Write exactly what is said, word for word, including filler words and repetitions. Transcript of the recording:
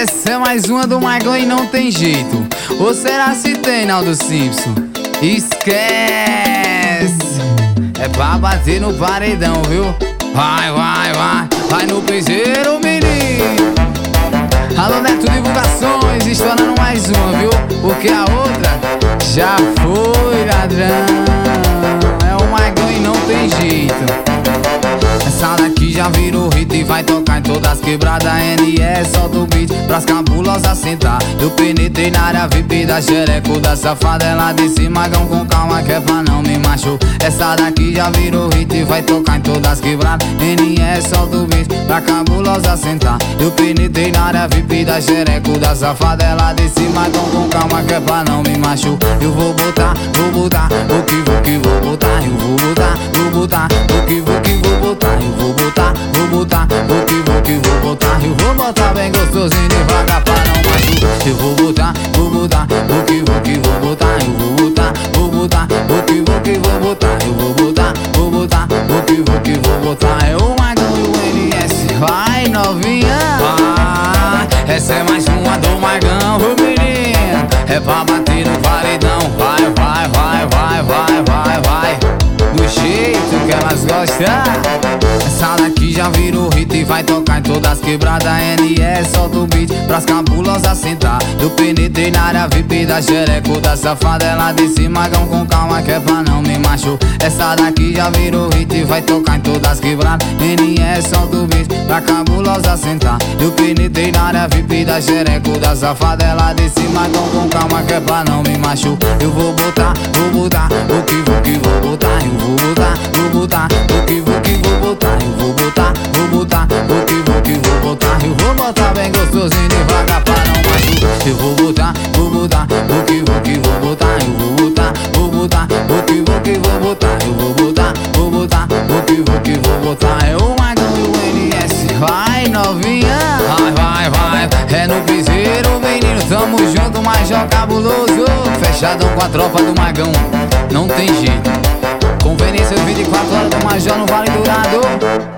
Essa é mais uma do Maigão e não tem jeito. Ou será se tem, Naldo Simpson? Esquece! É pra bater no paredão, viu? Vai, vai, vai, vai no piseiro, menino. Alô, Neto Divulgações, estourando mais uma, viu? Porque a outra já foi, ladrão. É o Maigão e não tem jeito. Essa daqui já virou hit e vai tocar em todas as quebradas. N S, solta o beat pras cabulosas sentar. Eu penetrei na área V I P da xereco da safada. Ela disse, Maigão, com calma que é pra não me machucar. Essa daqui já virou hit e vai tocar em todas as quebradas. N S, solta o beat pra cabulosa sentar. Eu penetrei na área V I P da xereco da safada. Ela disse, Maigão, com calma que é pra não me machucar. Eu vou botar, vou botar, o que vou que vou botar. Eu vou botar, vou botar, o que vou que vou botar. Eu vou botar, vou botar, o que vou que vou botar. Eu vou botar bem gostosinho devagar pra não machucar. Eu vou botar, vou botar, o que vou que vou botar. Eu vou botar, vou botar, o que vou que vou botar. Eu vou botar, vou botar, o que vou que vou botar. É o Maigão e o N S, vai novinha. Vai, essa é mais uma do Maigão, ô menino. É pra bater no paredão. Vai, vai, vai, vai, vai, vai, vai. Do jeito que elas gostam. Essa daqui já virou hit e vai tocar em todas as quebradas. N S, solta o beat pras cabulosas sentar. Eu penetrei na área V I P da xereco da safada. Ela disse, Maigão, com calma que é pra não me machucar. Essa daqui já virou hit e vai tocar em todas as quebradas. N S, solta o beat pra cabulosa sentar. Eu penetrei na área V I P da xereco da safada. Ela disse, Maigão, com calma que é pra não me machucar. Eu vou botar, vou botar, o que vou que vou botar. Eu vou botar, vou botar, o que vou que vou botar. Eu vou botar, vou botar, o que vou que vou botar. Eu vou botar bem gostosinho devagar pra não machucar. Eu vou botar, vou botar, o que vou que vou botar. Eu vou botar, vou botar, o que vou que vou botar. Eu vou botar, vou botar, o que vou que vou botar. É o Maigão e o N S, vai novinha. Vai, vai, vai, é no piseiro, menino. Tamo junto, Major cabuloso. Fechadão com a tropa do Maigão, não tem jeito. Conveniência vinte e quatro horas do Major no Vale Dourado.